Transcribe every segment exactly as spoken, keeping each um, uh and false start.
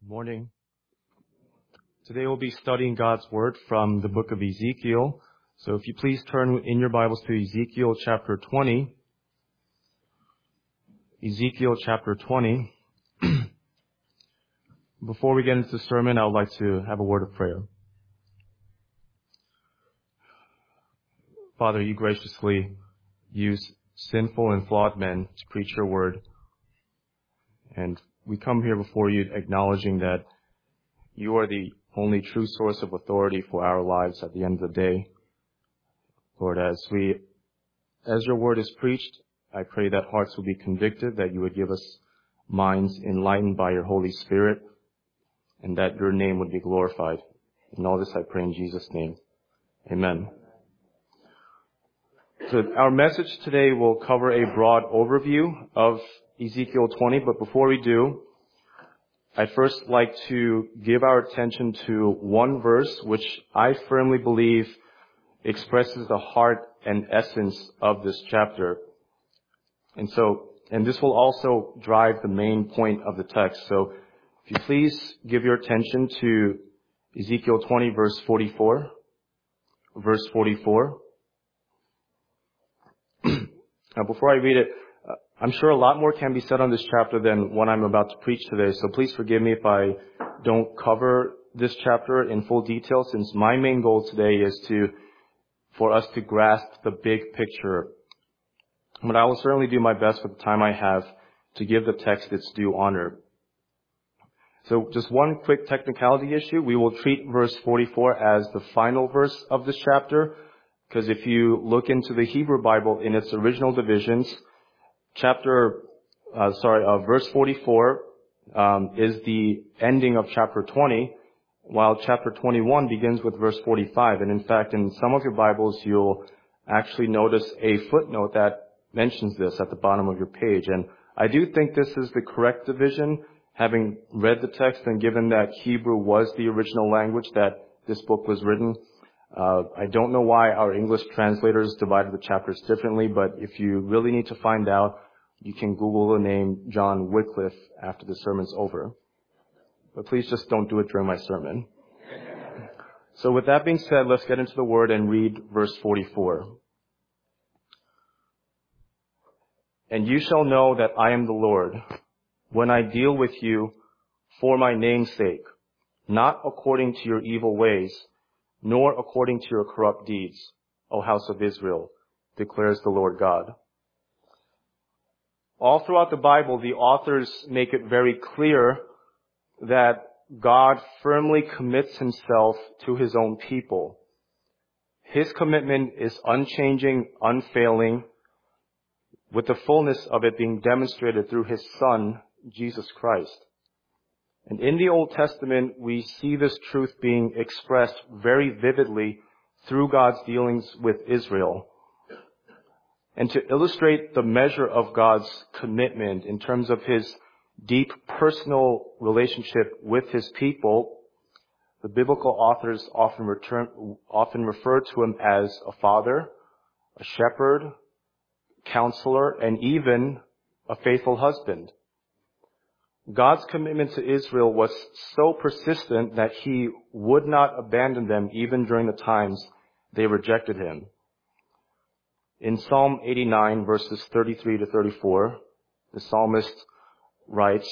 Morning. Today we'll be studying God's Word from the book of Ezekiel. So if you please turn in your Bibles to Ezekiel chapter twenty. Ezekiel chapter twenty. Before we get into the sermon, I would like to have a word of prayer. Father, you graciously use sinful and flawed men to preach your word. And we come here before you acknowledging that you are the only true source of authority for our lives at the end of the day. Lord, as we, as your word is preached, I pray that hearts will be convicted, that you would give us minds enlightened by your Holy Spirit, and that your name would be glorified. And all this I pray in Jesus' name. Amen. So our message today will cover a broad overview of Ezekiel twenty, but before we do, I'd first like to give our attention to one verse which I firmly believe expresses the heart and essence of this chapter. And so, and this will also drive the main point of the text. So if you please give your attention to Ezekiel twenty verse forty-four. Verse forty-four. Now before I read it, uh, I'm sure a lot more can be said on this chapter than what I'm about to preach today. So please forgive me if I don't cover this chapter in full detail, since my main goal today is to, for us to grasp the big picture. But I will certainly do my best with the time I have to give the text its due honor. So just one quick technicality issue. We will treat verse forty-four as the final verse of this chapter, because if you look into the Hebrew Bible in its original divisions, chapter, uh, sorry, uh, verse forty-four um, is the ending of chapter twenty, while chapter twenty-one begins with verse forty-five. And in fact, in some of your Bibles, you'll actually notice a footnote that mentions this at the bottom of your page. And I do think this is the correct division, having read the text and given that Hebrew was the original language that this book was written. Uh, I don't know why our English translators divided the chapters differently, but if you really need to find out, you can Google the name John Wycliffe after the sermon's over. But please just don't do it during my sermon. So with that being said, let's get into the word and read verse forty-four. And you shall know that I am the Lord, when I deal with you for my name's sake, not according to your evil ways, nor according to your corrupt deeds, O house of Israel, declares the Lord God. All throughout the Bible, the authors make it very clear that God firmly commits himself to his own people. His commitment is unchanging, unfailing, with the fullness of it being demonstrated through his Son, Jesus Christ. And in the Old Testament, we see this truth being expressed very vividly through God's dealings with Israel. And to illustrate the measure of God's commitment in terms of his deep personal relationship with his people, the biblical authors often, return, often refer to him as a father, a shepherd, counselor, and even a faithful husband. God's commitment to Israel was so persistent that he would not abandon them even during the times they rejected him. In Psalm eighty-nine, verses thirty-three to thirty-four, the psalmist writes,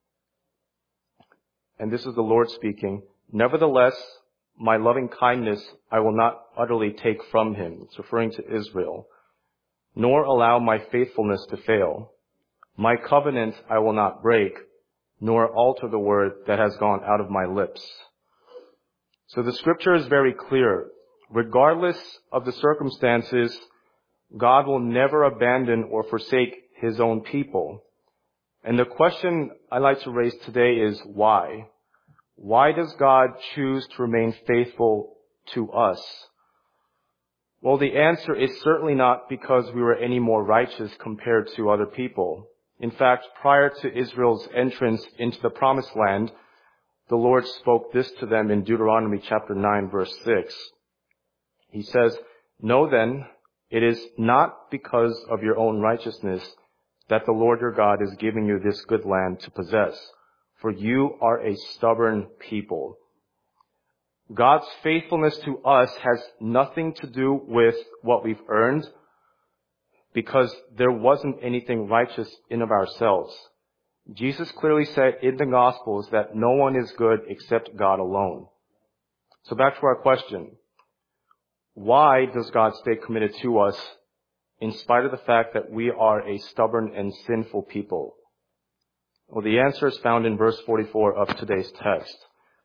and this is the Lord speaking, "Nevertheless, my loving kindness I will not utterly take from him," it's referring to Israel, "nor allow my faithfulness to fail. My covenant I will not break, nor alter the word that has gone out of my lips." So the scripture is very clear. Regardless of the circumstances, God will never abandon or forsake his own people. And the question I'd like to raise today is why? Why does God choose to remain faithful to us? Well, the answer is certainly not because we were any more righteous compared to other people. In fact, prior to Israel's entrance into the promised land, the Lord spoke this to them in Deuteronomy chapter nine, verse six. He says, "Know then, it is not because of your own righteousness that the Lord your God is giving you this good land to possess. for you are a stubborn people. God's faithfulness to us has nothing to do with what we've earned, because there wasn't anything righteous in of ourselves. Jesus clearly said in the Gospels that no one is good except God alone. So back to our question. Why does God stay committed to us in spite of the fact that we are a stubborn and sinful people? Well, the answer is found in verse forty-four of today's text.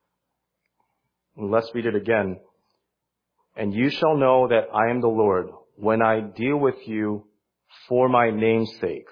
Let's read it again. And you shall know that I am the Lord when I deal with you for my name's sake.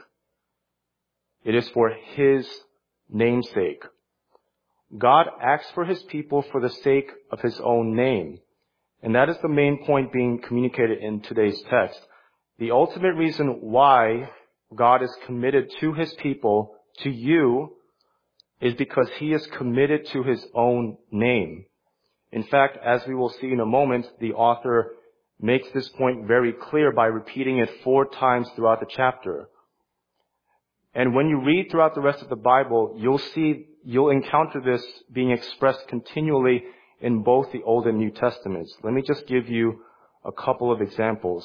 It is for His name's sake. God acts for His people for the sake of His own name. And that is the main point being communicated in today's text. The ultimate reason why God is committed to His people, to you, is because He is committed to His own name. In fact, as we will see in a moment, the author makes this point very clear by repeating it four times throughout the chapter. And when you read throughout the rest of the Bible, you'll see, you'll encounter this being expressed continually in both the Old and New Testaments. Let me just give you a couple of examples.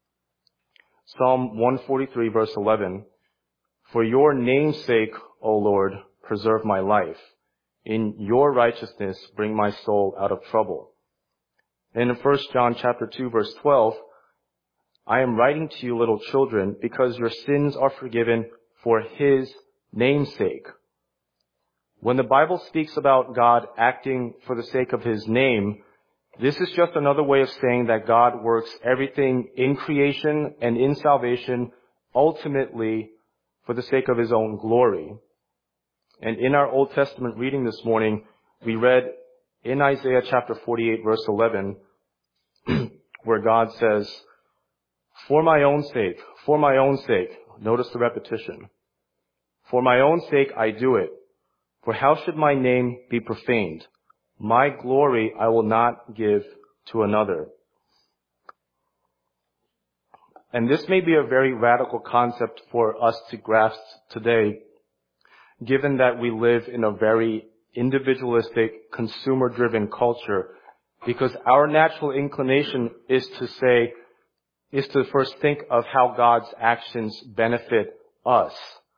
Psalm one forty-three verse eleven. For your name's sake, O Lord, preserve my life. In your righteousness, bring my soul out of trouble. And in First John chapter two verse twelve, I am writing to you, little children, because your sins are forgiven for His name's sake. When the Bible speaks about God acting for the sake of His name, this is just another way of saying that God works everything in creation and in salvation ultimately for the sake of His own glory. And in our Old Testament reading this morning, we read in Isaiah chapter forty-eight verse eleven, where God says, for my own sake, for my own sake, notice the repetition. For my own sake I do it. For how should my name be profaned? My glory I will not give to another. And this may be a very radical concept for us to grasp today, given that we live in a very individualistic, consumer-driven culture, because our natural inclination is to say, is to first think of how God's actions benefit us.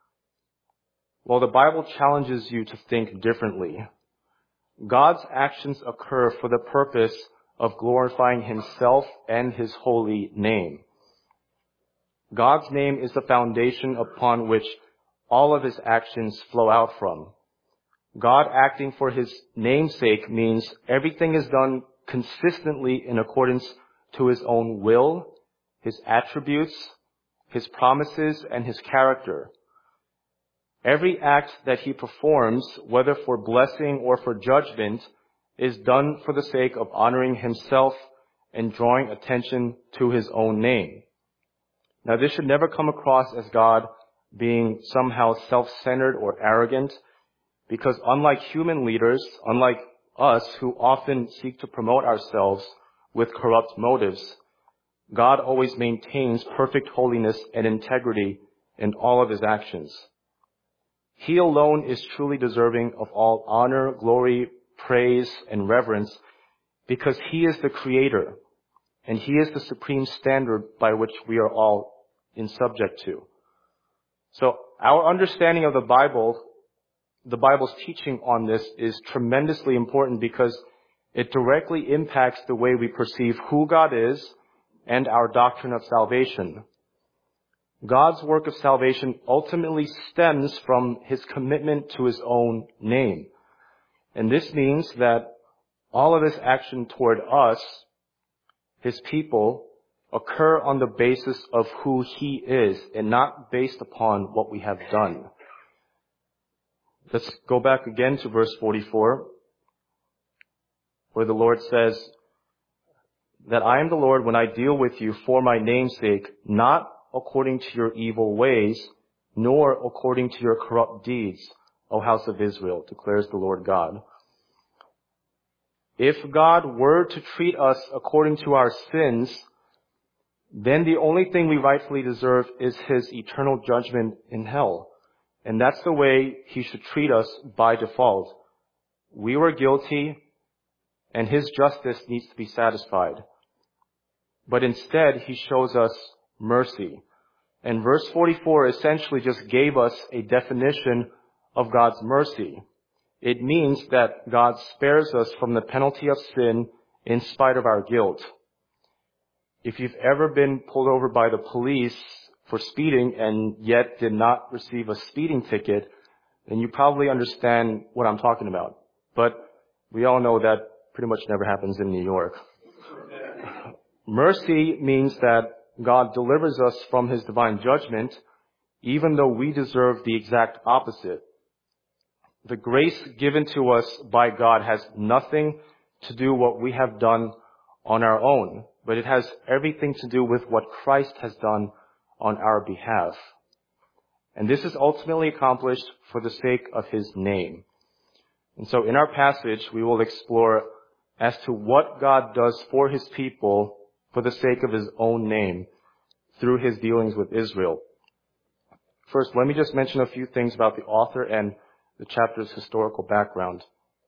Well, the Bible challenges you to think differently. God's actions occur for the purpose of glorifying Himself and His holy name. God's name is the foundation upon which all of His actions flow out from. God acting for His name's sake means everything is done consistently in accordance to His own will, His attributes, His promises, and His character. Every act that He performs, whether for blessing or for judgment, is done for the sake of honoring Himself and drawing attention to His own name. Now, this should never come across as God being somehow self-centered or arrogant, because unlike human leaders, unlike us who often seek to promote ourselves with corrupt motives, God always maintains perfect holiness and integrity in all of His actions. He alone is truly deserving of all honor, glory, praise, and reverence, because He is the Creator, and He is the supreme standard by which we are all in subject to. So our understanding of the Bible, the Bible's teaching on this, is tremendously important because it directly impacts the way we perceive who God is and our doctrine of salvation. God's work of salvation ultimately stems from His commitment to His own name. And this means that all of His action toward us, His people, occur on the basis of who He is and not based upon what we have done. Let's go back again to verse forty-four, where the Lord says that I am the Lord when I deal with you for my name's sake, not according to your evil ways, nor according to your corrupt deeds, O house of Israel, declares the Lord God. If God were to treat us according to our sins, then the only thing we rightfully deserve is His eternal judgment in hell. And that's the way he should treat us by default. We were guilty, and his justice needs to be satisfied. But instead, he shows us mercy. And verse forty-four essentially just gave us a definition of God's mercy. It means that God spares us from the penalty of sin in spite of our guilt. If you've ever been pulled over by the police for speeding and yet did not receive a speeding ticket, then you probably understand what I'm talking about. But we all know that pretty much never happens in New York. Mercy means that God delivers us from his divine judgment, even though we deserve the exact opposite. The grace given to us by God has nothing to do with what we have done on our own, but it has everything to do with what Christ has done on our behalf. And this is ultimately accomplished for the sake of his name. And so in our passage, we will explore as to what God does for his people for the sake of his own name through his dealings with Israel. First, let me just mention a few things about the author and the chapter's historical background.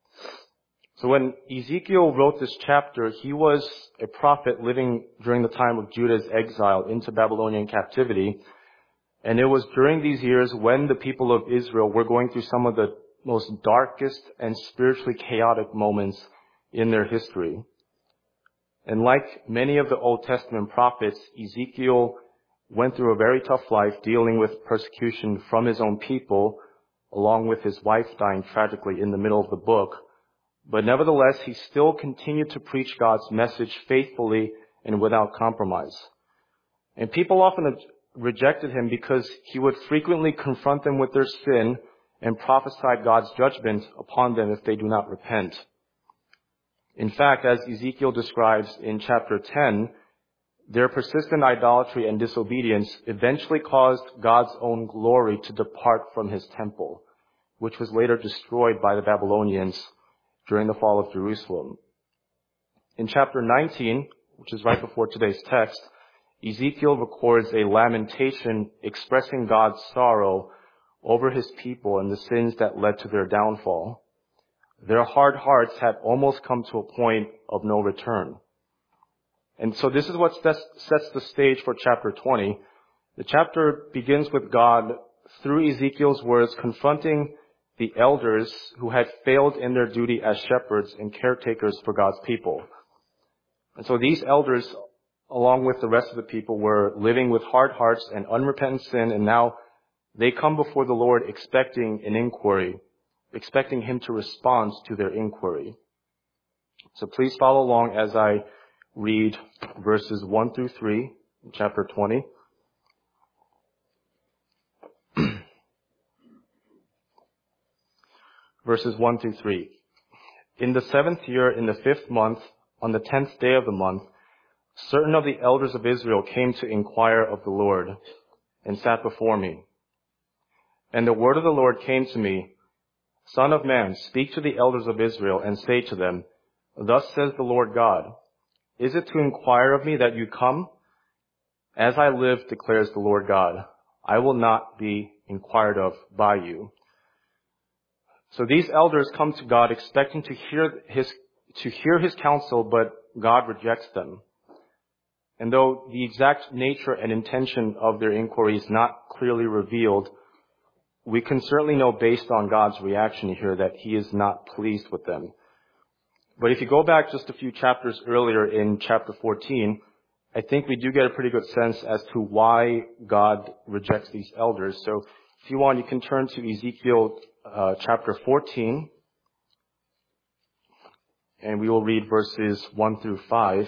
So when Ezekiel wrote this chapter, he was a prophet living during the time of Judah's exile into Babylonian captivity. And it was during these years when the people of Israel were going through some of the most darkest and spiritually chaotic moments in their history. And like many of the Old Testament prophets, Ezekiel went through a very tough life dealing with persecution from his own people, along with his wife dying tragically in the middle of the book. But nevertheless, he still continued to preach God's message faithfully and without compromise. And people often rejected him because he would frequently confront them with their sin and prophesy God's judgment upon them if they do not repent. In fact, as Ezekiel describes in chapter ten, their persistent idolatry and disobedience eventually caused God's own glory to depart from his temple, which was later destroyed by the Babylonians during the fall of Jerusalem. In chapter nineteen, which is right before today's text, Ezekiel records a lamentation expressing God's sorrow over his people and the sins that led to their downfall. Their hard hearts had almost come to a point of no return. And so this is what sets the stage for chapter twenty. The chapter begins with God, through Ezekiel's words, confronting the elders who had failed in their duty as shepherds and caretakers for God's people. And so these elders, along with the rest of the people, were living with hard hearts and unrepentant sin, and now they come before the Lord expecting an inquiry, expecting him to respond to their inquiry. So please follow along as I read verses one through three, in chapter twenty. Verses one through three. In the seventh year, in the fifth month, on the tenth day of the month, certain of the elders of Israel came to inquire of the Lord, and sat before me. And the word of the Lord came to me, Son of man, speak to the elders of Israel, and say to them, Thus says the Lord God, Is it to inquire of me that you come? As I live, declares the Lord God, I will not be inquired of by you. So these elders come to God expecting to hear his, to hear his counsel, but God rejects them. And though the exact nature and intention of their inquiry is not clearly revealed, we can certainly know based on God's reaction here that he is not pleased with them. But if you go back just a few chapters earlier in chapter fourteen, I think we do get a pretty good sense as to why God rejects these elders. So if you want, you can turn to Ezekiel uh, chapter fourteen, and we will read verses one through five.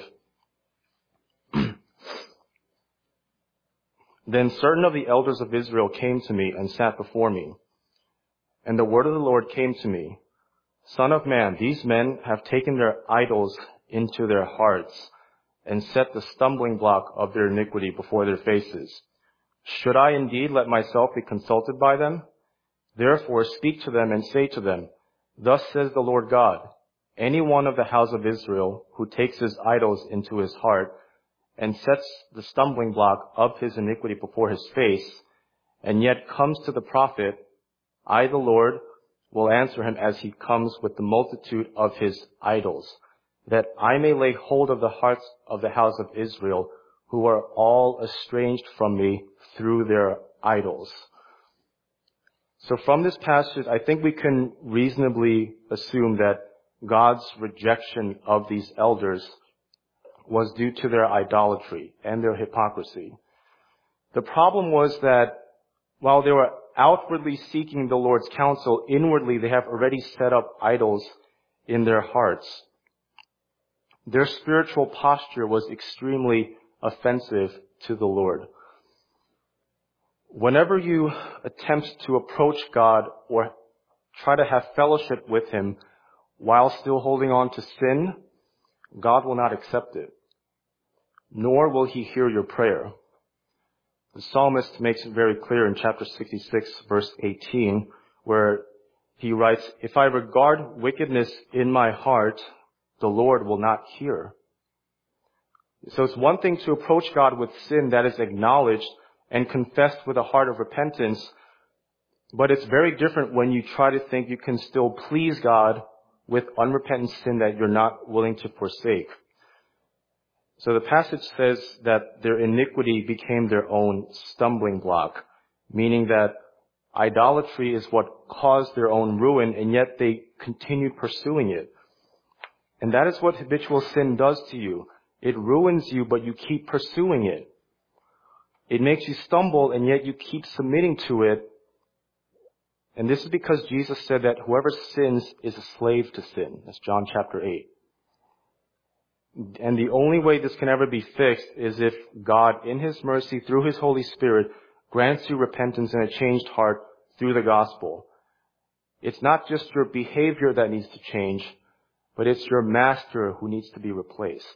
Then certain of the elders of Israel came to me and sat before me. And the word of the Lord came to me, Son of man, these men have taken their idols into their hearts and set the stumbling block of their iniquity before their faces. Should I indeed let myself be consulted by them? Therefore speak to them and say to them, Thus says the Lord God, any one of the house of Israel who takes his idols into his heart and sets the stumbling block of his iniquity before his face, and yet comes to the prophet I, the Lord, will answer him as he comes with the multitude of his idols, that I may lay hold of the hearts of the house of Israel, who are all estranged from me through their idols. So from this passage, I think we can reasonably assume that God's rejection of these elders was due to their idolatry and their hypocrisy. The problem was that while they were outwardly seeking the Lord's counsel, inwardly they have already set up idols in their hearts. Their spiritual posture was extremely offensive to the Lord. Whenever you attempt to approach God or try to have fellowship with him while still holding on to sin, God will not accept it, nor will he hear your prayer. The psalmist makes it very clear in chapter sixty-six, verse eighteen, where he writes, "If I regard wickedness in my heart, the Lord will not hear." So it's one thing to approach God with sin that is acknowledged and confessed with a heart of repentance, but it's very different when you try to think you can still please God with unrepentant sin that you're not willing to forsake. So the passage says that their iniquity became their own stumbling block, meaning that idolatry is what caused their own ruin, and yet they continued pursuing it. And that is what habitual sin does to you. It ruins you, but you keep pursuing it. It makes you stumble, and yet you keep submitting to it. And this is because Jesus said that whoever sins is a slave to sin. That's John chapter eight. And the only way this can ever be fixed is if God, in his mercy, through his Holy Spirit, grants you repentance and a changed heart through the gospel. It's not just your behavior that needs to change, but it's your master who needs to be replaced.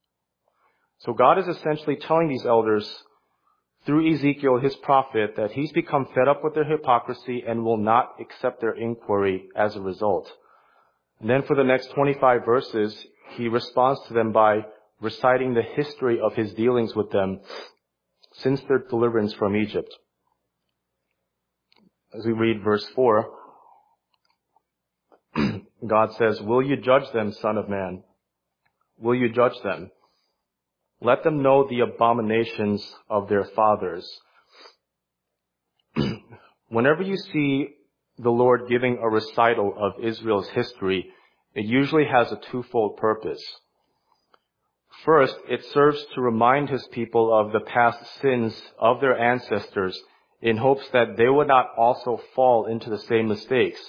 So God is essentially telling these elders, through Ezekiel, his prophet, that he's become fed up with their hypocrisy and will not accept their inquiry as a result. And then for the next twenty-five verses, he responds to them by reciting the history of his dealings with them since their deliverance from Egypt. As we read verse four, God says, "Will you judge them, Son of Man? Will you judge them? Let them know the abominations of their fathers." Whenever you see the Lord giving a recital of Israel's history, it usually has a twofold purpose. First, it serves to remind his people of the past sins of their ancestors in hopes that they would not also fall into the same mistakes.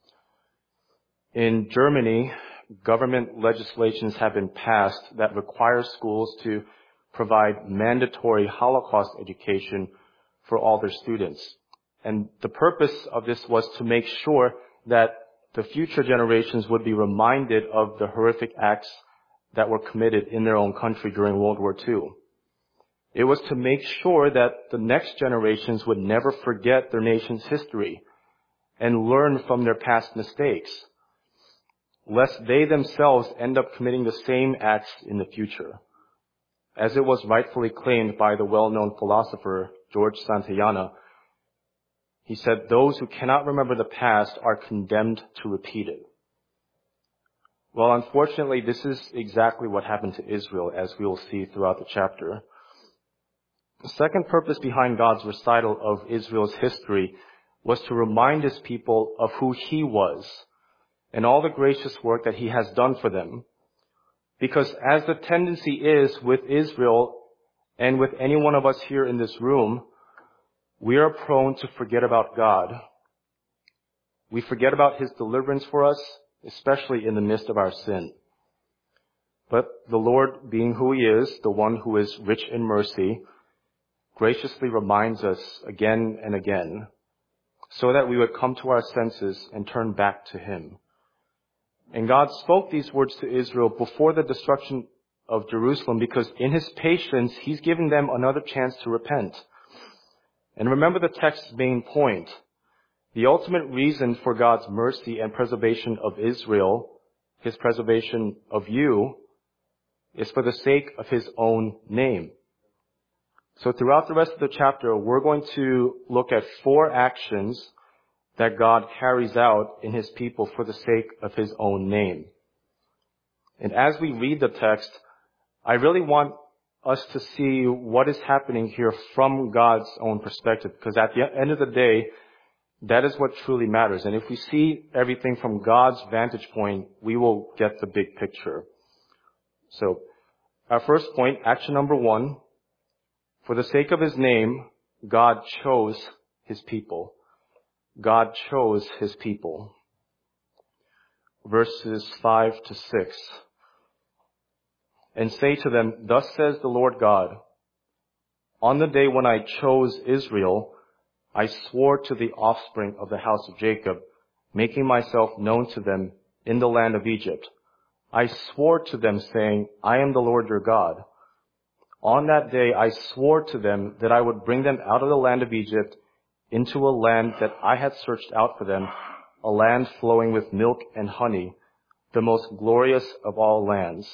In Germany, government legislations have been passed that require schools to provide mandatory Holocaust education for all their students. And the purpose of this was to make sure that the future generations would be reminded of the horrific acts that were committed in their own country during World War Two. It was to make sure that the next generations would never forget their nation's history and learn from their past mistakes, lest they themselves end up committing the same acts in the future. As it was rightfully claimed by the well-known philosopher George Santayana, he said, "Those who cannot remember the past are condemned to repeat it." Well, unfortunately, this is exactly what happened to Israel, as we will see throughout the chapter. The second purpose behind God's recital of Israel's history was to remind his people of who he was and all the gracious work that he has done for them. Because as the tendency is with Israel and with any one of us here in this room, we are prone to forget about God. We forget about his deliverance for us, especially in the midst of our sin. But the Lord, being who he is, the one who is rich in mercy, graciously reminds us again and again so that we would come to our senses and turn back to him. And God spoke these words to Israel before the destruction of Jerusalem because in his patience, he's giving them another chance to repent. And remember the text's main point. The ultimate reason for God's mercy and preservation of Israel, his preservation of you, is for the sake of his own name. So throughout the rest of the chapter, we're going to look at four actions that God carries out in his people for the sake of his own name. And as we read the text, I really want us to see what is happening here from God's own perspective, because at the end of the day, that is what truly matters. And if we see everything from God's vantage point, we will get the big picture. So, our first point, action number one, for the sake of his name, God chose his people. God chose his people. Verses five to six. And say to them, thus says the Lord God, on the day when I chose Israel, I swore to the offspring of the house of Jacob, making myself known to them in the land of Egypt. I swore to them, saying, I am the Lord your God. On that day I swore to them that I would bring them out of the land of Egypt into a land that I had searched out for them, a land flowing with milk and honey, the most glorious of all lands.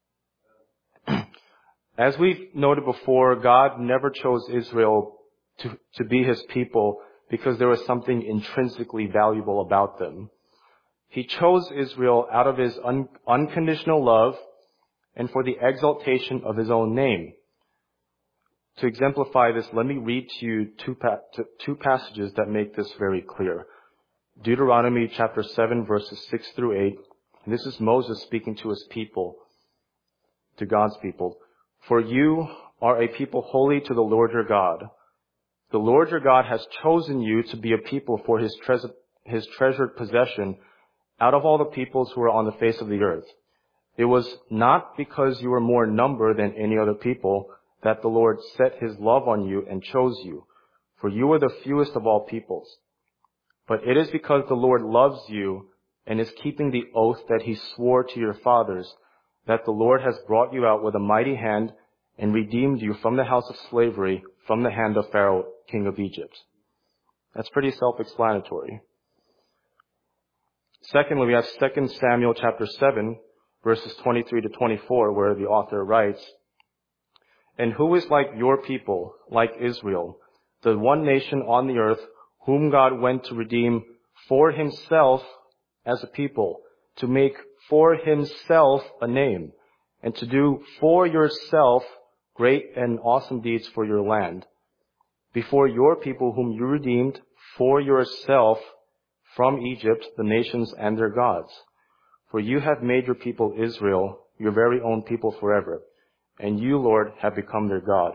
As we've noted before, God never chose Israel to, to be his people because there was something intrinsically valuable about them. He chose Israel out of his un, unconditional love and for the exaltation of his own name. To exemplify this, let me read to you two, pa- two passages that make this very clear. Deuteronomy chapter seven, verses six through eight. And this is Moses speaking to his people, to God's people. For you are a people holy to the Lord your God. The Lord your God has chosen you to be a people for his, tre- his treasured possession out of all the peoples who are on the face of the earth. It was not because you were more in number than any other people that the Lord set his love on you and chose you, for you were the fewest of all peoples. But it is because the Lord loves you and is keeping the oath that he swore to your fathers, that the Lord has brought you out with a mighty hand and redeemed you from the house of slavery, from the hand of Pharaoh, king of Egypt. That's pretty self-explanatory. Secondly, we have Second Samuel chapter seven, verses twenty-three to twenty-four, where the author writes, and who is like your people, like Israel, the one nation on the earth, whom God went to redeem for himself as a people, to make for himself a name, and to do for yourself great and awesome deeds for your land, before your people whom you redeemed for yourself from Egypt, the nations and their gods. For you have made your people Israel your very own people forever, and you, Lord, have become their God.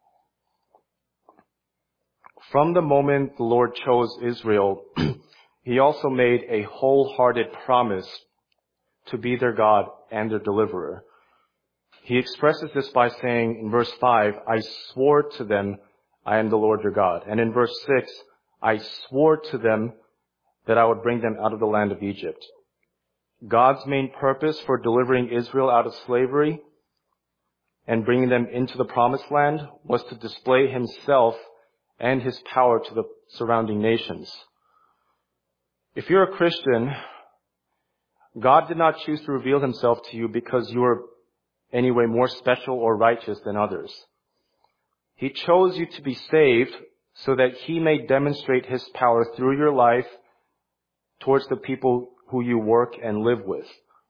From the moment the Lord chose Israel, he also made a wholehearted promise to be their God and their deliverer. He expresses this by saying in verse five, I swore to them, I am the Lord your God. And in verse six, I swore to them that I would bring them out of the land of Egypt. God's main purpose for delivering Israel out of slavery and bringing them into the promised land was to display himself and his power to the surrounding nations. If you're a Christian, God did not choose to reveal himself to you because you were anyway more special or righteous than others. He chose you to be saved so that he may demonstrate his power through your life towards the people who you work and live with.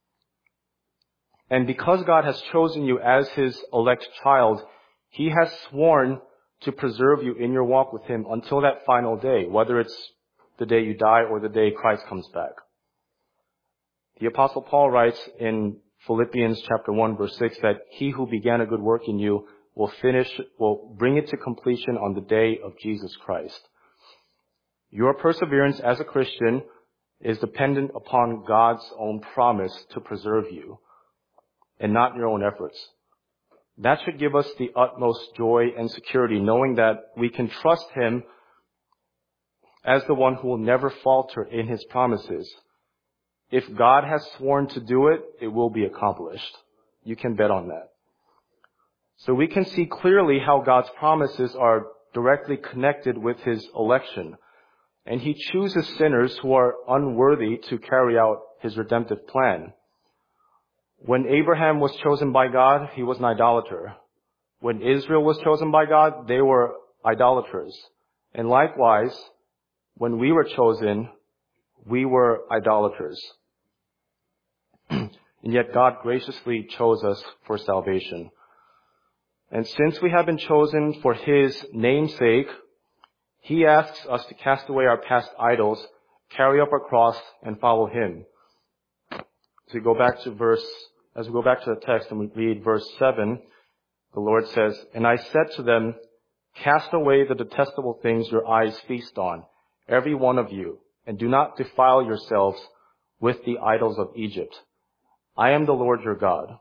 And because God has chosen you as his elect child, he has sworn to preserve you in your walk with him until that final day, whether it's the day you die or the day Christ comes back. The Apostle Paul writes in Philippians chapter one, verse six, that he who began a good work in you will finish, will bring it to completion on the day of Jesus Christ. Your perseverance as a Christian is dependent upon God's own promise to preserve you, and not your own efforts. That should give us the utmost joy and security, knowing that we can trust him as the one who will never falter in his promises. If God has sworn to do it, it will be accomplished. You can bet on that. So we can see clearly how God's promises are directly connected with his election. And he chooses sinners who are unworthy to carry out his redemptive plan. When Abraham was chosen by God, he was an idolater. When Israel was chosen by God, they were idolaters. And likewise, when we were chosen, we were idolaters. And yet God graciously chose us for salvation. And since we have been chosen for His name's sake, He asks us to cast away our past idols, carry up our cross, and follow Him. So we go back to verse, as we go back to the text and we read verse seven, the Lord says, "And I said to them, cast away the detestable things your eyes feast on, every one of you, and do not defile yourselves with the idols of Egypt. I am the Lord your God."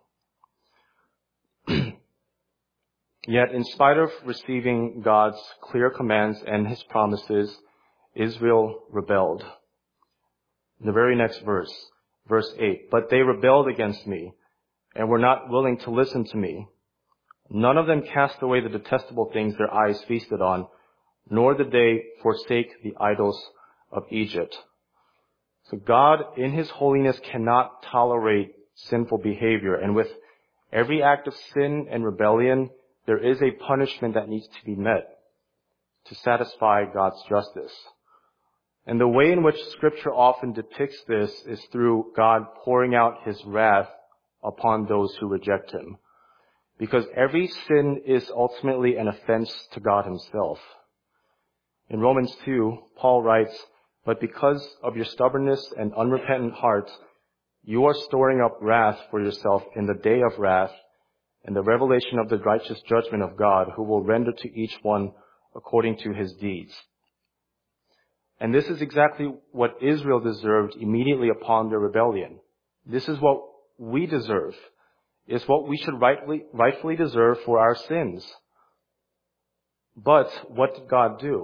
Yet, in spite of receiving God's clear commands and His promises, Israel rebelled. In the very next verse, verse eight, "But they rebelled against me and were not willing to listen to me. None of them cast away the detestable things their eyes feasted on, nor did they forsake the idols of Egypt." So God, in His holiness, cannot tolerate sinful behavior. And with every act of sin and rebellion, there is a punishment that needs to be met to satisfy God's justice. And the way in which Scripture often depicts this is through God pouring out His wrath upon those who reject Him. Because every sin is ultimately an offense to God Himself. In Romans two, Paul writes, "But because of your stubbornness and unrepentant heart, you are storing up wrath for yourself in the day of wrath and the revelation of the righteous judgment of God, who will render to each one according to his deeds." And this is exactly what Israel deserved immediately upon their rebellion. This is what we deserve. It's what we should rightly, rightfully deserve for our sins. But what did God do?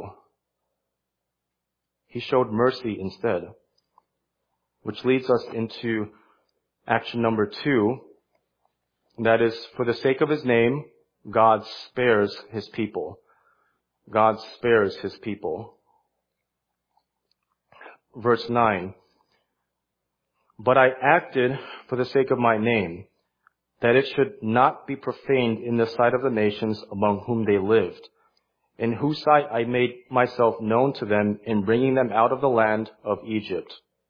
He showed mercy instead. Which leads us into action number two. That is, for the sake of His name, God spares His people. God spares His people. Verse nine. "But I acted for the sake of my name, that it should not be profaned in the sight of the nations among whom they lived, in whose sight I made myself known to them in bringing them out of the land of Egypt."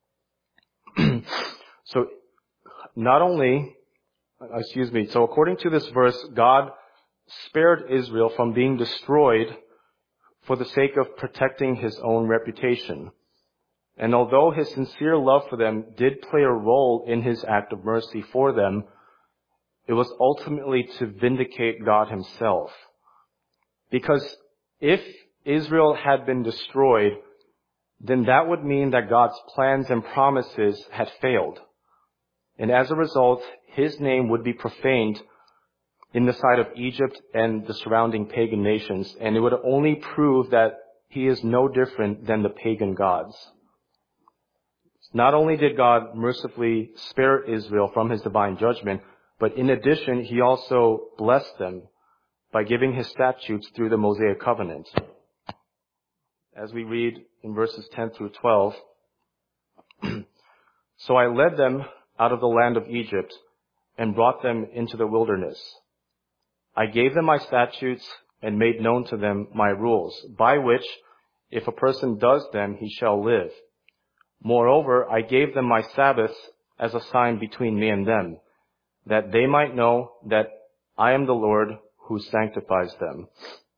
So, not only, excuse me, so according to this verse, God spared Israel from being destroyed for the sake of protecting His own reputation. And although His sincere love for them did play a role in His act of mercy for them, it was ultimately to vindicate God Himself. Because if Israel had been destroyed, then that would mean that God's plans and promises had failed. And as a result, His name would be profaned in the sight of Egypt and the surrounding pagan nations, and it would only prove that He is no different than the pagan gods. Not only did God mercifully spare Israel from His divine judgment, but in addition, He also blessed them by giving His statutes through the Mosaic covenant. As we read in verses ten through twelve, "So I led them out of the land of Egypt and brought them into the wilderness. I gave them my statutes and made known to them my rules, by which, if a person does them, he shall live. Moreover, I gave them my Sabbaths as a sign between me and them, that they might know that I am the Lord who sanctifies them."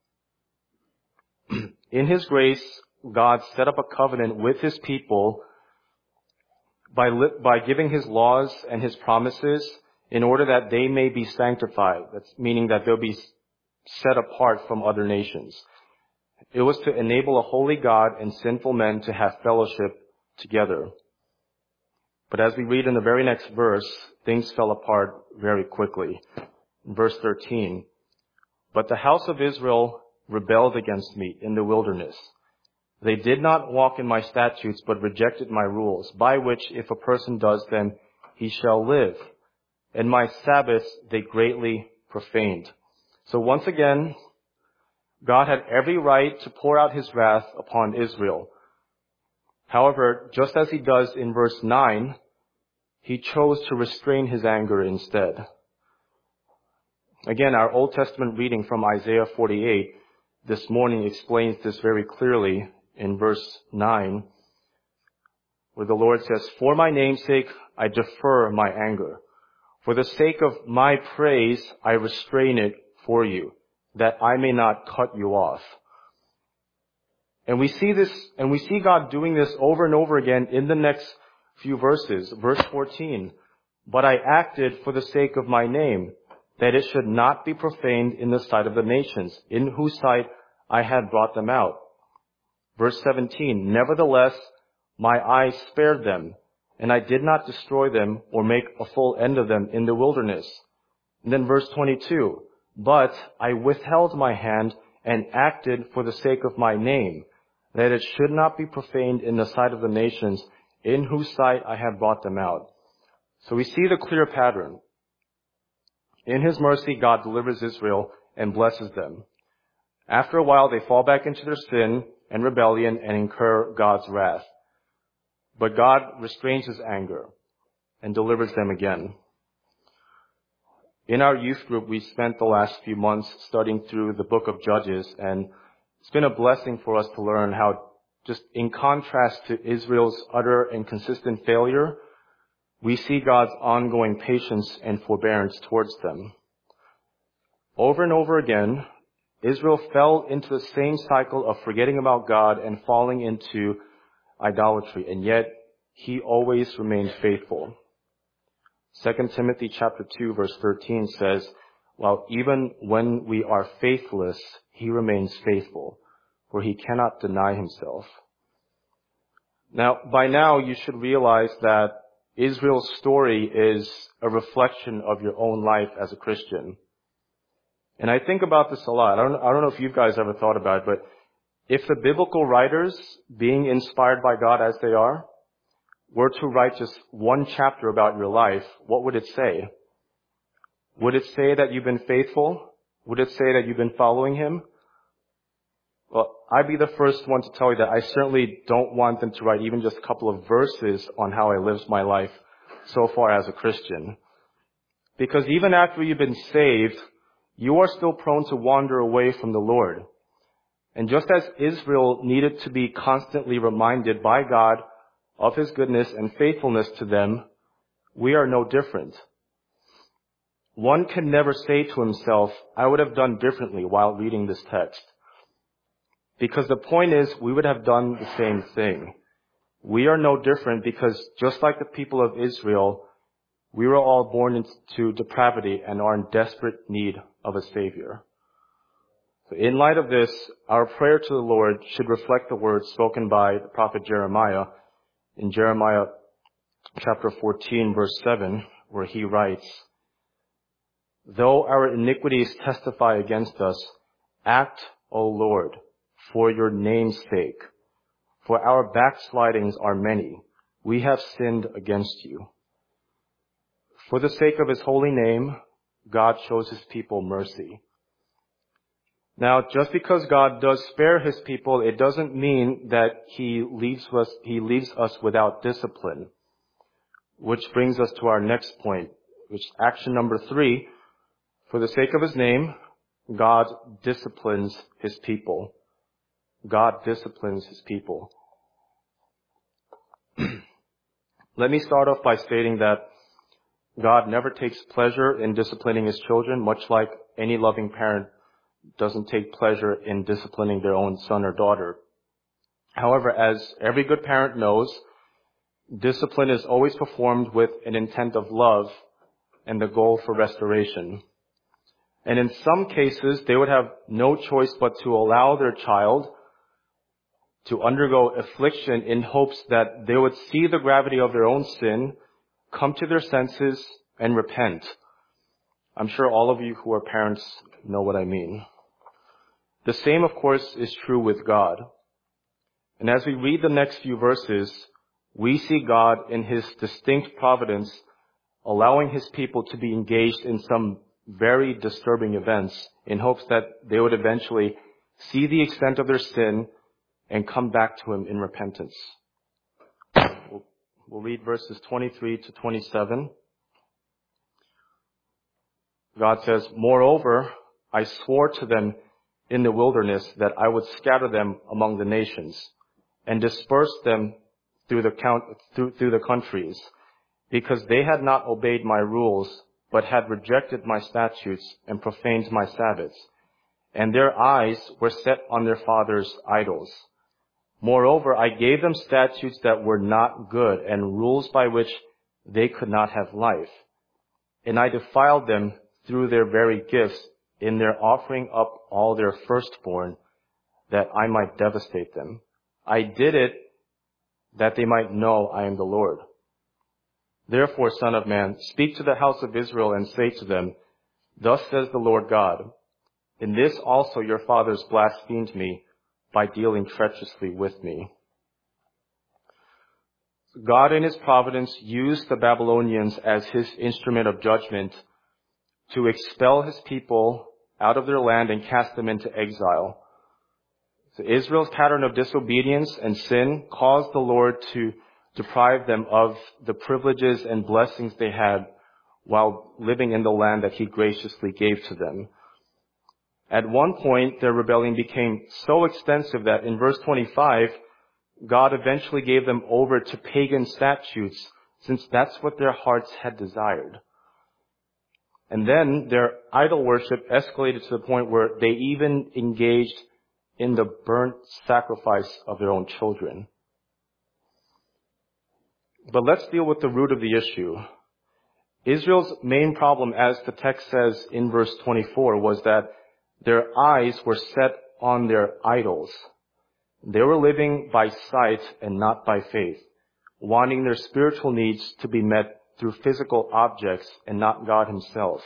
In His grace, God set up a covenant with His people by, li- by giving His laws and His promises in order that they may be sanctified. That's meaning that they'll be set apart from other nations. It was to enable a holy God and sinful men to have fellowship together. But as we read in the very next verse, things fell apart very quickly. In verse thirteen, "But the house of Israel rebelled against me in the wilderness. They did not walk in my statutes, but rejected my rules, by which if a person does them, he shall live. And my Sabbaths they greatly profaned." So once again, God had every right to pour out His wrath upon Israel. However, just as He does in verse nine, He chose to restrain His anger instead. Again, our Old Testament reading from Isaiah forty-eight this morning explains this very clearly in verse nine, where the Lord says, "For my name's sake, I defer my anger. For the sake of my praise, I restrain it for you, that I may not cut you off." And we see this, and we see God doing this over and over again in the next few verses. Verse fourteen, "But I acted for the sake of my name, that it should not be profaned in the sight of the nations, in whose sight I had brought them out." Verse seventeen, "Nevertheless, my eyes spared them, and I did not destroy them or make a full end of them in the wilderness." And then verse twenty-two, "But I withheld my hand and acted for the sake of my name, that it should not be profaned in the sight of the nations, in whose sight I had brought them out." So we see the clear pattern. In His mercy, God delivers Israel and blesses them. After a while, they fall back into their sin and rebellion and incur God's wrath. But God restrains His anger and delivers them again. In our youth group, we spent the last few months studying through the book of Judges, and it's been a blessing for us to learn how, just in contrast to Israel's utter and consistent failure, we see God's ongoing patience and forbearance towards them. Over and over again, Israel fell into the same cycle of forgetting about God and falling into idolatry, and yet He always remained faithful. Second Timothy chapter two verse thirteen says, "While even when we are faithless, He remains faithful, for He cannot deny Himself." Now, by now you should realize that Israel's story is a reflection of your own life as a Christian. And I think about this a lot. I don't, I don't know if you guys ever thought about it, but if the biblical writers, being inspired by God as they are, were to write just one chapter about your life, what would it say? Would it say that you've been faithful? Would it say that you've been following Him? Well, I'd be the first one to tell you that I certainly don't want them to write even just a couple of verses on how I lived my life so far as a Christian. Because even after you've been saved, you are still prone to wander away from the Lord. And just as Israel needed to be constantly reminded by God of His goodness and faithfulness to them, we are no different. One can never say to himself, "I would have done differently," while reading this text. Because the point is, we would have done the same thing. We are no different because just like the people of Israel, we were all born into depravity and are in desperate need of a Savior. So in light of this, our prayer to the Lord should reflect the words spoken by the prophet Jeremiah in Jeremiah chapter fourteen verse seven, where he writes, "Though our iniquities testify against us, act, O Lord, for your name's sake. For our backslidings are many. We have sinned against you." For the sake of His holy name, God shows His people mercy. Now, just because God does spare His people, it doesn't mean that He leaves us, He leaves us without discipline. Which brings us to our next point, which is action number three. For the sake of His name, God disciplines His people. God disciplines His people. Let me start off by stating that God never takes pleasure in disciplining His children, much like any loving parent doesn't take pleasure in disciplining their own son or daughter. However, as every good parent knows, discipline is always performed with an intent of love and the goal for restoration. And in some cases, they would have no choice but to allow their child to undergo affliction in hopes that they would see the gravity of their own sin, come to their senses, and repent. I'm sure all of you who are parents know what I mean. The same, of course, is true with God. And as we read the next few verses, we see God in His distinct providence allowing His people to be engaged in some very disturbing events in hopes that they would eventually see the extent of their sin and come back to Him in repentance. We'll, we'll read verses twenty-three to twenty-seven. God says, "Moreover, I swore to them in the wilderness that I would scatter them among the nations, and dispersed them through the count, through, through the countries, because they had not obeyed my rules, but had rejected my statutes and profaned my Sabbaths. And their eyes were set on their fathers' idols. Moreover, I gave them statutes that were not good, and rules by which they could not have life. And I defiled them through their very gifts, in their offering up all their firstborn, that I might devastate them. I did it that they might know I am the Lord. Therefore, Son of Man, speak to the house of Israel and say to them, Thus says the Lord God, in this also your fathers blasphemed me by dealing treacherously with me. God in his providence used the Babylonians as his instrument of judgment to expel his people out of their land and cast them into exile. So Israel's pattern of disobedience and sin caused the Lord to deprive them of the privileges and blessings they had while living in the land that he graciously gave to them. At one point, their rebellion became so extensive that in verse twenty-five, God eventually gave them over to pagan statutes, since that's what their hearts had desired. And then their idol worship escalated to the point where they even engaged in the burnt sacrifice of their own children. But let's deal with the root of the issue. Israel's main problem, as the text says in verse twenty-four, was that their eyes were set on their idols. They were living by sight and not by faith, wanting their spiritual needs to be met through physical objects and not God himself.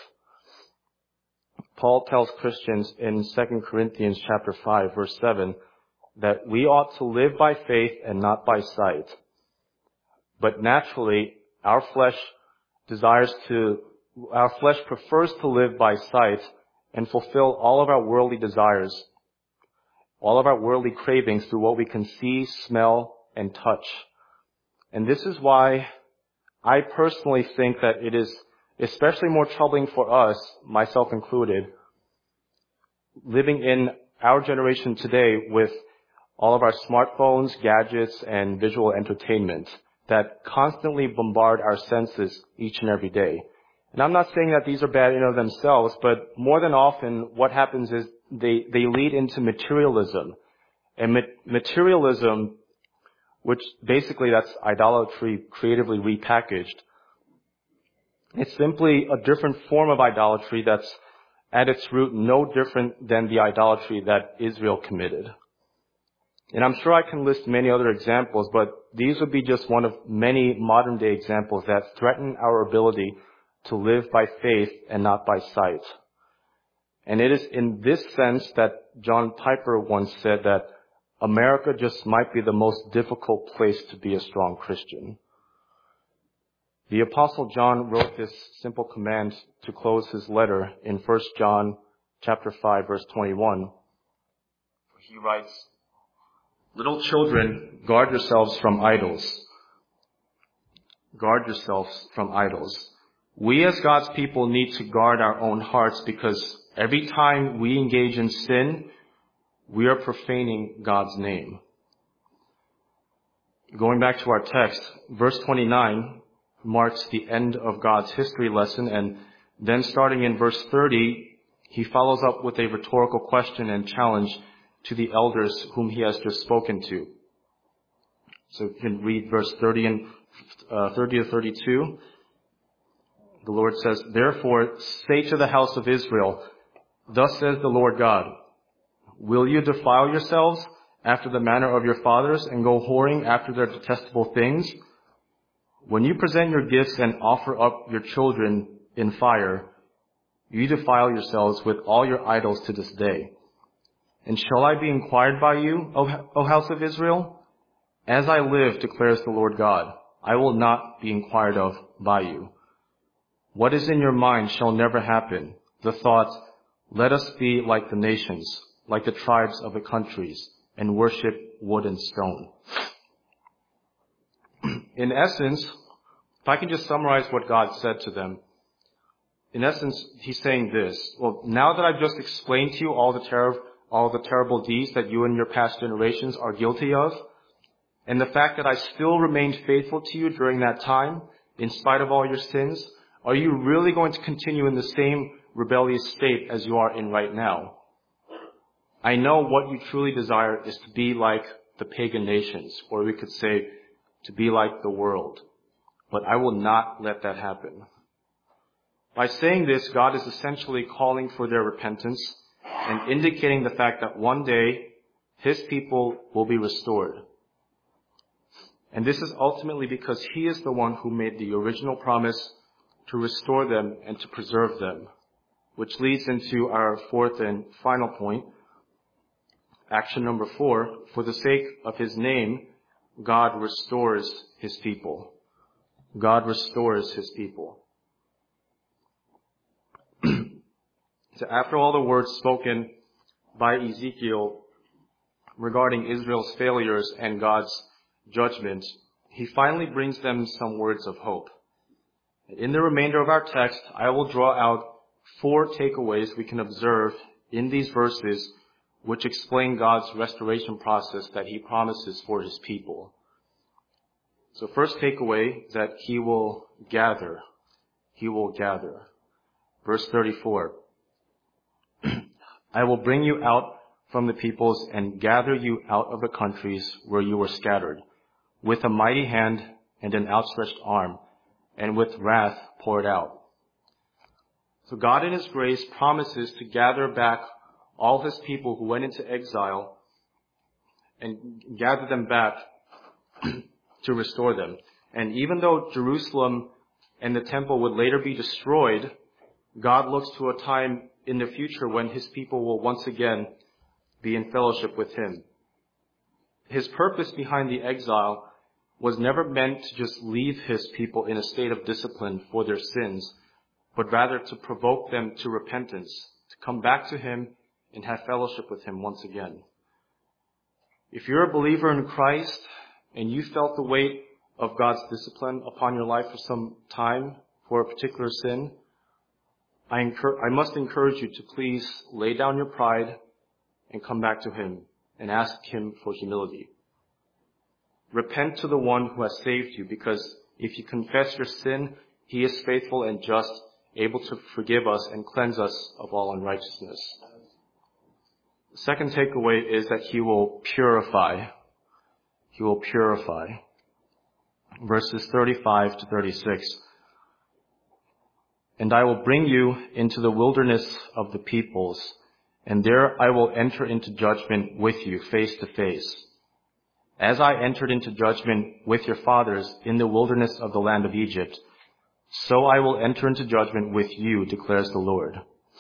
Paul tells Christians in Second Corinthians chapter five, verse seven, that we ought to live by faith and not by sight. But naturally, our flesh desires to, our flesh prefers to live by sight and fulfill all of our worldly desires, all of our worldly cravings through what we can see, smell, and touch. And this is why I personally think that it is especially more troubling for us, myself included, living in our generation today with all of our smartphones, gadgets, and visual entertainment that constantly bombard our senses each and every day. And I'm not saying that these are bad in and of themselves, but more than often what happens is they, they lead into materialism. And ma- materialism, which basically that's idolatry creatively repackaged, it's simply a different form of idolatry that's at its root no different than the idolatry that Israel committed. And I'm sure I can list many other examples, but these would be just one of many modern day examples that threaten our ability to live by faith and not by sight. And it is in this sense that John Piper once said that America just might be the most difficult place to be a strong Christian. The Apostle John wrote this simple command to close his letter in First John chapter five, verse twenty-one. He writes, Little children, guard yourselves from idols. Guard yourselves from idols. We as God's people need to guard our own hearts because every time we engage in sin, we are profaning God's name. Going back to our text, verse twenty-nine marks the end of God's history lesson, and then starting in verse thirty, he follows up with a rhetorical question and challenge to the elders whom he has just spoken to. So you can read verse thirty and uh, thirty to thirty-two. The Lord says, Therefore, say to the house of Israel, Thus says the Lord God, Will you defile yourselves after the manner of your fathers and go whoring after their detestable things? When you present your gifts and offer up your children in fire, you defile yourselves with all your idols to this day. And shall I be inquired by you, O, o house of Israel? As I live, declares the Lord God, I will not be inquired of by you. What is in your mind shall never happen. The thought, let us be like the nations, like the tribes of the countries, and worship wood and stone. In essence, if I can just summarize what God said to them, in essence, he's saying this. Well, now that I've just explained to you all the ter- all the terrible deeds that you and your past generations are guilty of, and the fact that I still remained faithful to you during that time, in spite of all your sins, are you really going to continue in the same rebellious state as you are in right now? I know what you truly desire is to be like the pagan nations, or we could say to be like the world. But I will not let that happen. By saying this, God is essentially calling for their repentance and indicating the fact that one day His people will be restored. And this is ultimately because He is the one who made the original promise to restore them and to preserve them, which leads into our fourth and final point. Action number four, for the sake of His name, God restores His people. God restores His people. So after all the words spoken by Ezekiel regarding Israel's failures and God's judgment, he finally brings them some words of hope. In the remainder of our text, I will draw out four takeaways we can observe in these verses which explain God's restoration process that He promises for His people. So first takeaway is that He will gather. He will gather. Verse thirty-four. I will bring you out from the peoples and gather you out of the countries where you were scattered, with a mighty hand and an outstretched arm, and with wrath poured out. So God in His grace promises to gather back all His people who went into exile and gather them back to restore them. And even though Jerusalem and the temple would later be destroyed, God looks to a time in the future when His people will once again be in fellowship with Him. His purpose behind the exile was never meant to just leave His people in a state of discipline for their sins, but rather to provoke them to repentance, to come back to Him and have fellowship with Him once again. If you're a believer in Christ and you felt the weight of God's discipline upon your life for some time for a particular sin, I, incur- I must encourage you to please lay down your pride and come back to Him and ask Him for humility. Repent to the one who has saved you, because if you confess your sin, He is faithful and just, able to forgive us and cleanse us of all unrighteousness. The second takeaway is that He will purify. He will purify. Verses thirty-five to thirty-six. And I will bring you into the wilderness of the peoples, and there I will enter into judgment with you face to face. As I entered into judgment with your fathers in the wilderness of the land of Egypt, so I will enter into judgment with you, declares the Lord.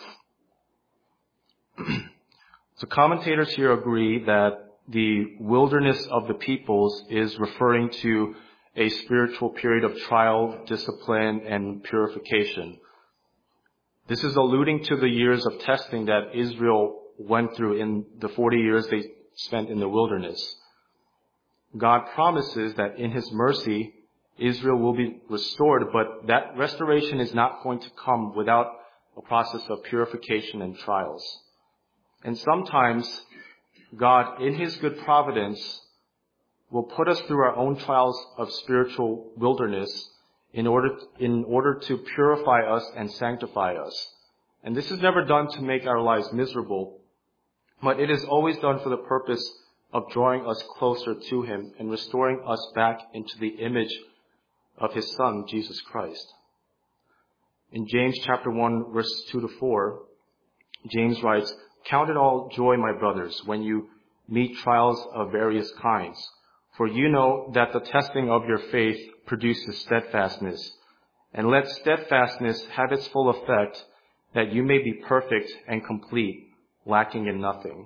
So commentators here agree that the wilderness of the peoples is referring to a spiritual period of trial, discipline, and purification. This is alluding to the years of testing that Israel went through in the forty years they spent in the wilderness. God promises that in His mercy, Israel will be restored, but that restoration is not going to come without a process of purification and trials. And sometimes God, in His good providence, will put us through our own trials of spiritual wilderness in order, in order to purify us and sanctify us. And this is never done to make our lives miserable, but it is always done for the purpose of drawing us closer to Him and restoring us back into the image of His Son, Jesus Christ. In James chapter one, verses two to four, James writes, "Count it all joy, my brothers, when you meet trials of various kinds. For you know that the testing of your faith produces steadfastness. And let steadfastness have its full effect, that you may be perfect and complete, lacking in nothing."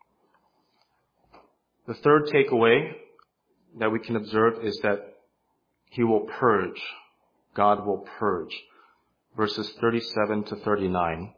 The third takeaway that we can observe is that He will purge. God will purge. Verses thirty-seven to thirty-nine.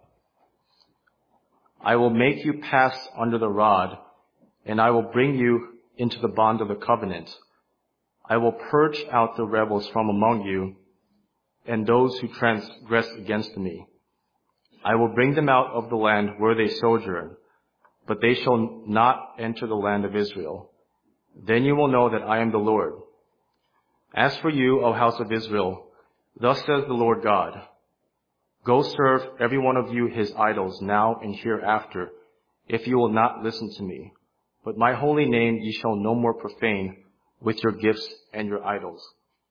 I will make you pass under the rod, and I will bring you into the bond of the covenant. I will purge out the rebels from among you, and those who transgress against me. I will bring them out of the land where they sojourn, but they shall not enter the land of Israel. Then you will know that I am the Lord. As for you, O house of Israel, thus says the Lord God, go serve every one of you his idols now and hereafter, if you will not listen to me. But my holy name ye shall no more profane with your gifts and your idols.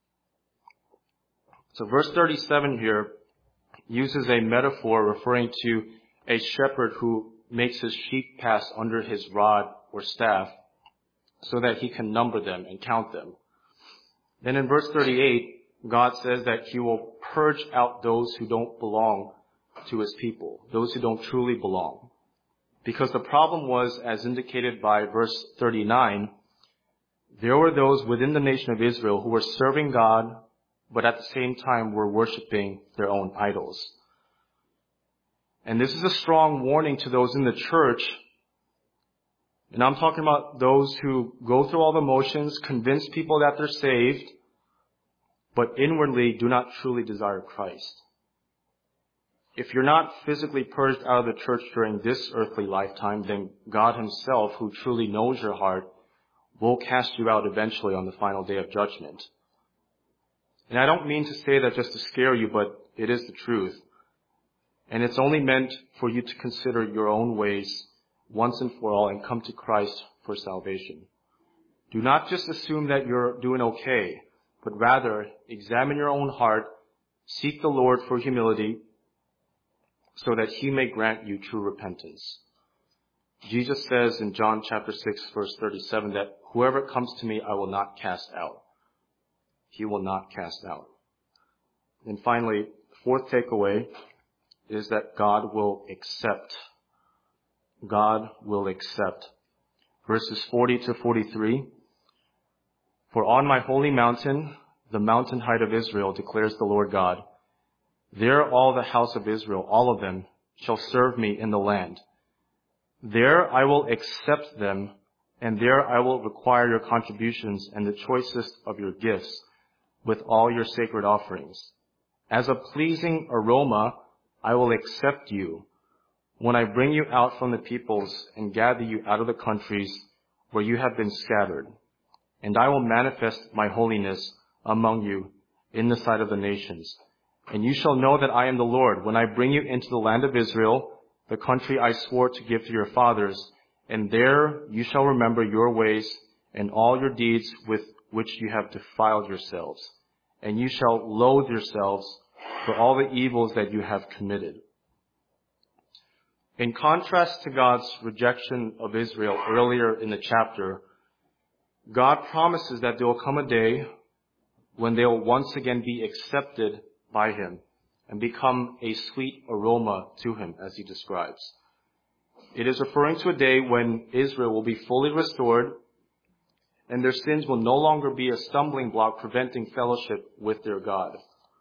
So verse thirty-seven here uses a metaphor referring to a shepherd who makes his sheep pass under his rod or staff so that he can number them and count them. Then in verse thirty-eight, God says that he will purge out those who don't belong to his people, those who don't truly belong. Because the problem was, as indicated by verse thirty-nine, there were those within the nation of Israel who were serving God, but at the same time were worshiping their own idols. And this is a strong warning to those in the church. And I'm talking about those who go through all the motions, convince people that they're saved, but inwardly do not truly desire Christ. If you're not physically purged out of the church during this earthly lifetime, then God himself, who truly knows your heart, will cast you out eventually on the final day of judgment. And I don't mean to say that just to scare you, but it is the truth. And it's only meant for you to consider your own ways once and for all and come to Christ for salvation. Do not just assume that you're doing okay, but rather examine your own heart, seek the Lord for humility, so that he may grant you true repentance. Jesus says in John chapter six, verse thirty-seven, that whoever comes to me, I will not cast out. He will not cast out. And finally, the fourth takeaway is that God will accept. God will accept. Verses forty to forty-three. For on my holy mountain, the mountain height of Israel, declares the Lord God, there all the house of Israel, all of them, shall serve me in the land. There I will accept them, and there I will require your contributions and the choicest of your gifts with all your sacred offerings. As a pleasing aroma, I will accept you when I bring you out from the peoples and gather you out of the countries where you have been scattered. And I will manifest my holiness among you in the sight of the nations. And you shall know that I am the Lord when I bring you into the land of Israel, the country I swore to give to your fathers. And there you shall remember your ways and all your deeds with which you have defiled yourselves. And you shall loathe yourselves for all the evils that you have committed. In contrast to God's rejection of Israel earlier in the chapter, God promises that there will come a day when they will once again be accepted by him and become a sweet aroma to him, as he describes. It is referring to a day when Israel will be fully restored and their sins will no longer be a stumbling block preventing fellowship with their God.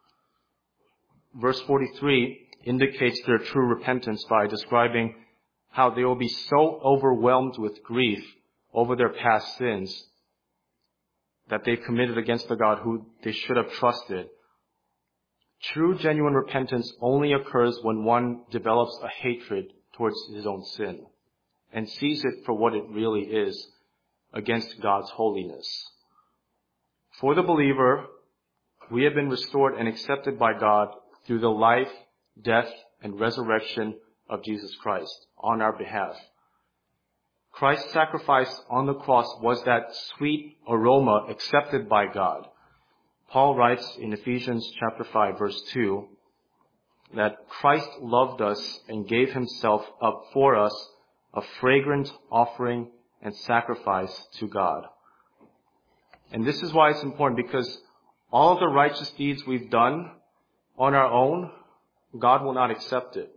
Verse forty-three indicates their true repentance by describing how they will be so overwhelmed with grief over their past sins that they committed against the God who they should have trusted. True, genuine repentance only occurs when one develops a hatred towards his own sin and sees it for what it really is, against God's holiness. For the believer, we have been restored and accepted by God through the life, death, and resurrection of Jesus Christ on our behalf. Christ's sacrifice on the cross was that sweet aroma accepted by God. Paul writes in Ephesians chapter five, verse two, that Christ loved us and gave himself up for us, a fragrant offering and sacrifice to God. And this is why it's important, because all of the righteous deeds we've done on our own, God will not accept it.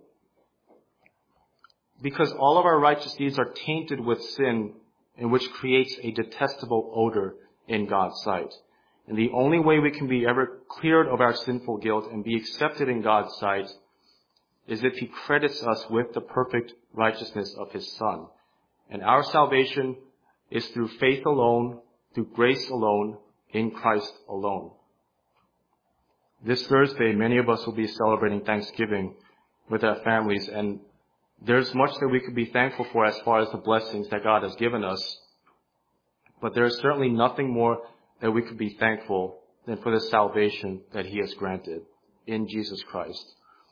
Because all of our righteous deeds are tainted with sin, in which creates a detestable odor in God's sight. And the only way we can be ever cleared of our sinful guilt and be accepted in God's sight is if he credits us with the perfect righteousness of his Son. And our salvation is through faith alone, through grace alone, in Christ alone. This Thursday, many of us will be celebrating Thanksgiving with our families, and there's much that we could be thankful for as far as the blessings that God has given us. But there is certainly nothing more that we could be thankful than for the salvation that He has granted in Jesus Christ.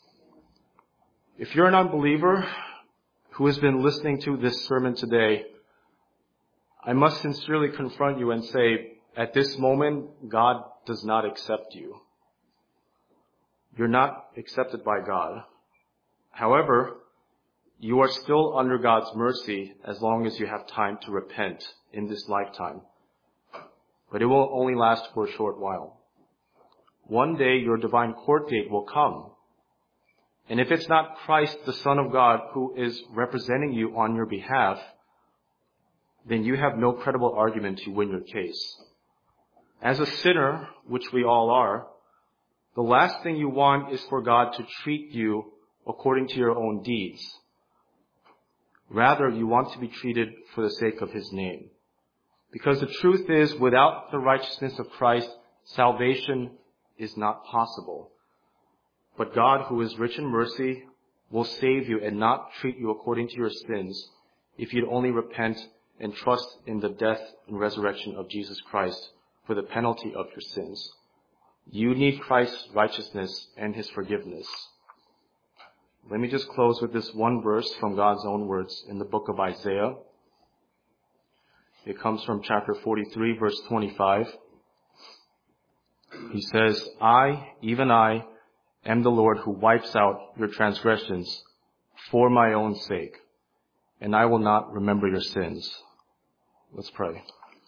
If you're an unbeliever who has been listening to this sermon today, I must sincerely confront you and say, at this moment, God does not accept you. You're not accepted by God. However, you are still under God's mercy as long as you have time to repent in this lifetime. But it will only last for a short while. One day your divine court date will come. And if it's not Christ, the Son of God, who is representing you on your behalf, then you have no credible argument to win your case. As a sinner, which we all are, the last thing you want is for God to treat you according to your own deeds. Rather, you want to be treated for the sake of His name. Because the truth is, without the righteousness of Christ, salvation is not possible. But God, who is rich in mercy, will save you and not treat you according to your sins if you'd only repent and trust in the death and resurrection of Jesus Christ for the penalty of your sins. You need Christ's righteousness and His forgiveness. Let me just close with this one verse from God's own words in the book of Isaiah. It comes from chapter forty-three, verse twenty-five. He says, I, even I, am the Lord who wipes out your transgressions for my own sake, and I will not remember your sins. Let's pray.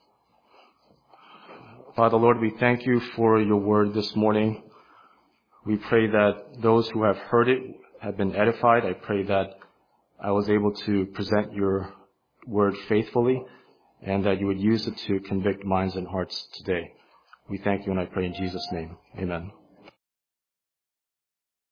Father, Lord, we thank you for your word this morning. We pray that those who have heard it have been edified. I pray that I was able to present your word faithfully and that you would use it to convict minds and hearts today. We thank you, and I pray in Jesus' name. Amen.